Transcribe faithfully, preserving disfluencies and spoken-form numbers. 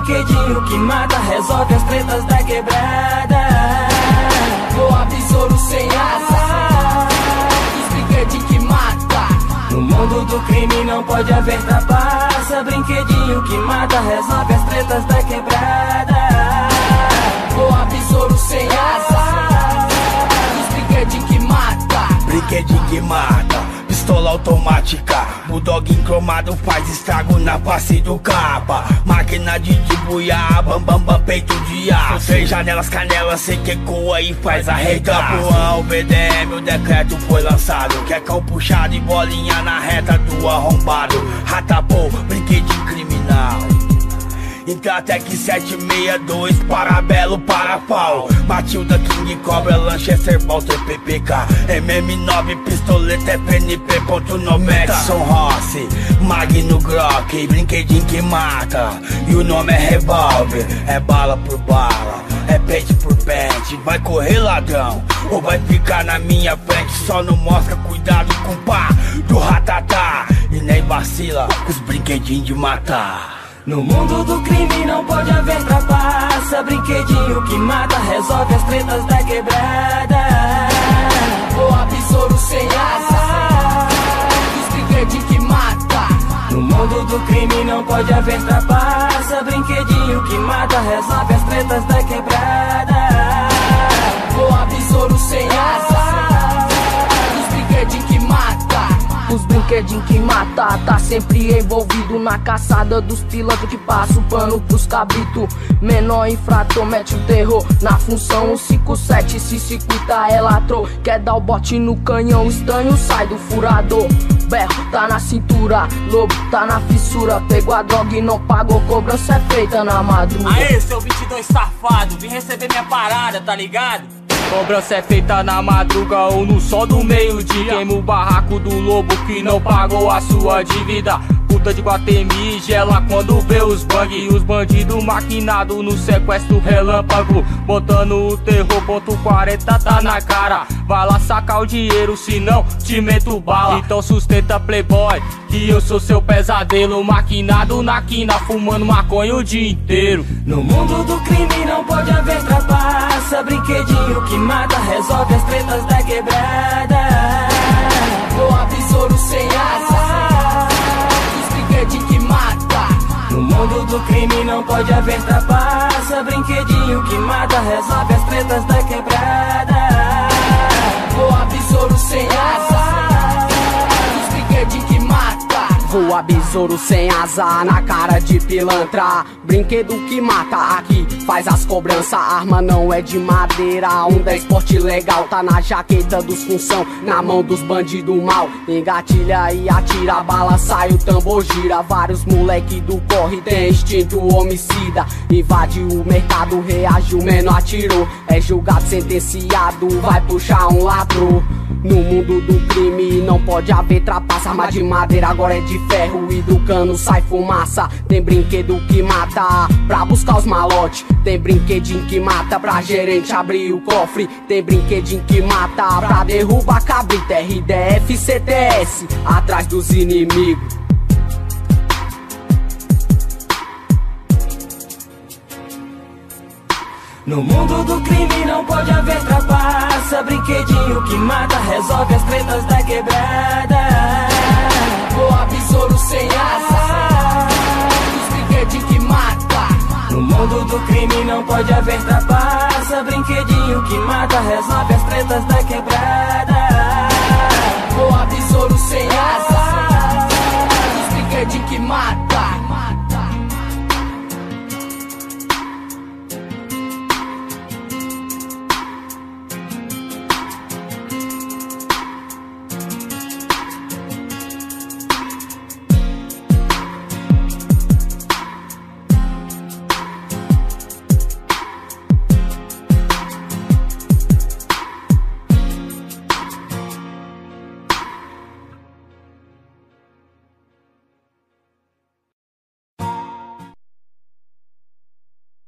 brinquedinho que mata, resolve as tretas da quebrada. Voa besouro sem asa, os brinquedinhos que mata. No mundo do crime não pode haver trapaça, brinquedinho que mata, resolve as tretas da quebrada. Voa besouro sem asa, os brinquedinhos que mata. Brinquedinho que mata, pistola automática, bulldog cromado faz estrago na face do capa. Máquina de debuiar, bam bam bam, peito de aço. Três janelas, canelas, cê que ecoa e faz arregar. O B D M, o decreto foi lançado, quecão puxado e bolinha na reta do arrombado. Ratapô, brinquedinho criminal. Intratec sete seis dois, Parabelo, Parapau, Matilda, King Cobra, Lanchester, Walter, P P K, M M nove, Pistoleta, F N P ponto noventa, Edson Rossi, Magno Glock, brinquedinho que mata, e o nome é revólver, é bala por bala, é pente por pente. Vai correr ladrão, ou vai ficar na minha frente. Só não mostra cuidado com o pá do ratatá, e nem vacila com os brinquedinhos de matar. No mundo do crime não pode haver trapaça, brinquedinho que mata, resolve as tretas da quebrada. Voa besouro sem asa, os brinquedinhos que mata. No mundo do crime não pode haver trapaça, brinquedinho que mata, resolve as tretas da quebrada. Voa besouro sem asa, os brinquedinhos que mata. Os brinquedinhos que mata, tá sempre envolvido na caçada dos pilantras que passa o pano pros cabrito. Menor infrator mete o terror na função, o cinco sete se circuita é latrou. Quer dar o bote no canhão, estranho sai do furador. Berro tá na cintura, lobo tá na fissura. Pegou a droga e não pagou, cobrança é feita na madruga. Aê, seu vinte e dois safado, vim receber minha parada, tá ligado? Cobrança é feita na madruga ou no sol do meio-dia. Queima o barraco do lobo que não pagou a sua dívida. Puta de Guatemi gela quando vê os bang. E os bandidos maquinados no sequestro relâmpago, botando o terror, ponto quarenta tá na cara. Vai lá sacar o dinheiro, senão te meto bala. Então sustenta playboy, que eu sou seu pesadelo. Maquinado na quina, fumando maconha o dia inteiro. No mundo do crime não pode haver trapaça, brinquedinho que mata, resolve as tretas da quebrada. Voa besouro sem asa, os brinquedinhos que mata. No mundo do crime não pode haver trapaça, brinquedinho que mata, resolve as tretas da quebrada. Voa besouro sem asa, os brinquedinhos que mata. Voa besouro sem asa na cara de pilantra, brinquedo que mata, aqui faz as cobranças. Arma não é de madeira, um dez porte legal. Tá na jaqueta dos função, na mão dos bandidos mal. Engatilha e atira, a bala sai, o tambor gira. Vários moleque do corre tem instinto homicida. Invade o mercado, reage, o menor atirou. É julgado, sentenciado, vai puxar um ladrão. No mundo do crime não pode haver trapaça. Arma de madeira agora é de ferro e do cano sai fumaça. Tem brinquedo que mata pra buscar os malotes. Tem brinquedinho que mata pra gerente abrir o cofre. Tem brinquedinho que mata pra derrubar cabrita. R D F, C T S, atrás dos inimigos. No mundo do crime não pode haver trapaça, brinquedinho que mata, resolve as tretas da quebrada. Voa besouro sem asa, os brinquedinhos que mata. No mundo do crime não pode haver trapaça, brinquedinho que mata, resolve as tretas da quebrada. Voa besouro sem asa.